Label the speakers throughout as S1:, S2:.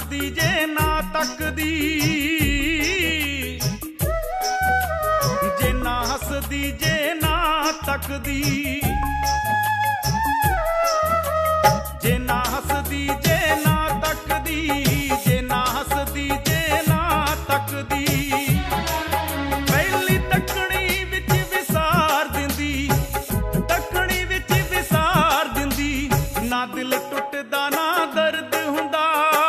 S1: हसदी जे ना तकदी, जे ना हसदी जे ना तकदी, जे ना हसदी जे ना तकदी, जे ना हसदी जे ना तकदी। पहली तकनी विच विसार दिंदी, तकनी विच विसार दिंदी, ना दिल टुटदा ना दर्द हुंदा।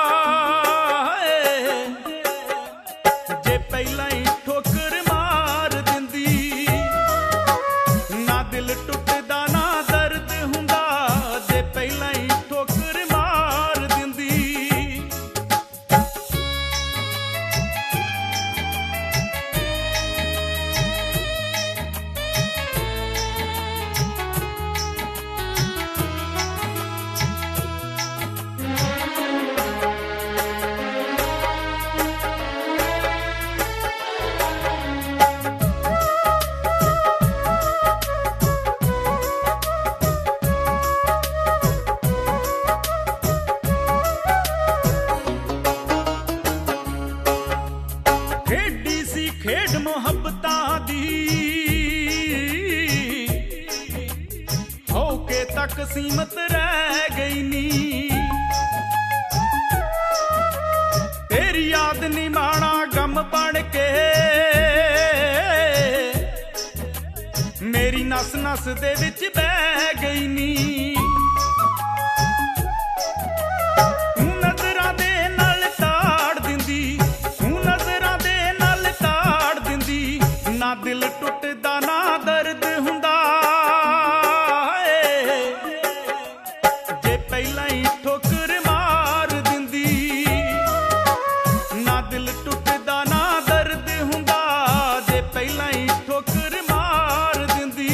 S1: जे पहला ही ठोकर मार दिंदी, ना दिल टुटदा ना दर्द हुंदा। जे पहला ही ठोकर मार दिंदी। खेडी सी खेड मुहब्बतां दी, होके तक सीमत रह गई नी। तेरी याद नी माना गम बन के, मेरी नस नस दे विच बह गई नी। तू नजरां दे नाल ताड़ दिंदी, तू नजरां दे नाल ताड़ दिंदी, ना दिल टुटदा ना दर्द हुंदा। जे पहला ही ठोकर मार दिंदी, ना दिल टुटदा ना दर्द हुंदा। जे पहला ही ठोकर मार दिंदी।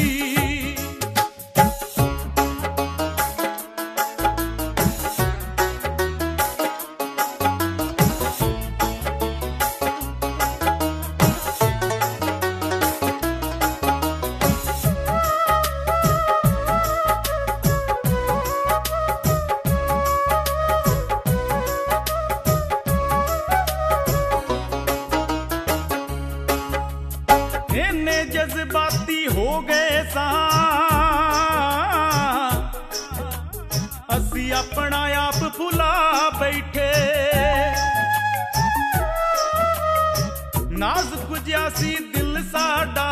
S1: इन्ने जज्बाती हो गए सां, असी अपना आप भुला बैठे। नाजुक जिहा सी दिल साडा,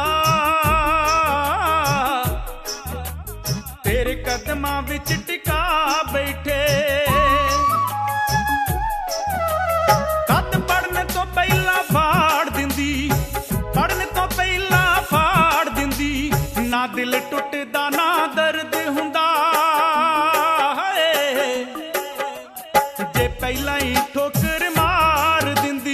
S1: तेरे कदमां विच टिका बैठे। कद पढ़ने तो पहला फाड़ दिंदी, पढ़ने तो पहला फाड़ दिंदी, ना दिल टुटदा ना दर्द हुंदा। जे पहला ही ठोकर मार दिंदी,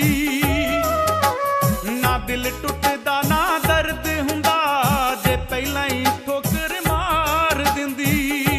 S1: ना दिल टुटदा ना दर्द हुंदा। जे पहला ही ठोकर मार दिंदी।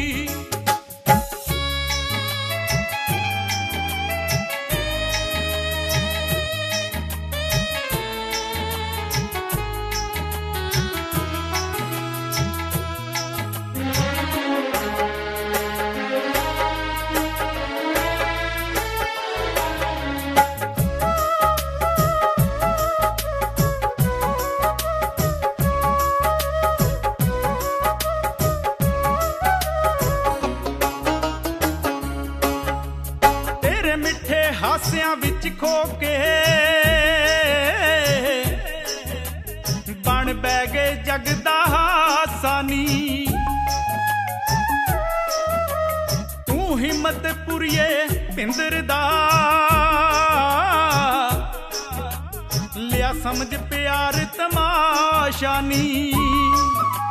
S1: तेरे मिठे हासियां विच खो के बन बह गए जग दा हासानी। तू हिम्मत पुरिए पिंदर दा, लिया समझ प्यार तमाशा नी।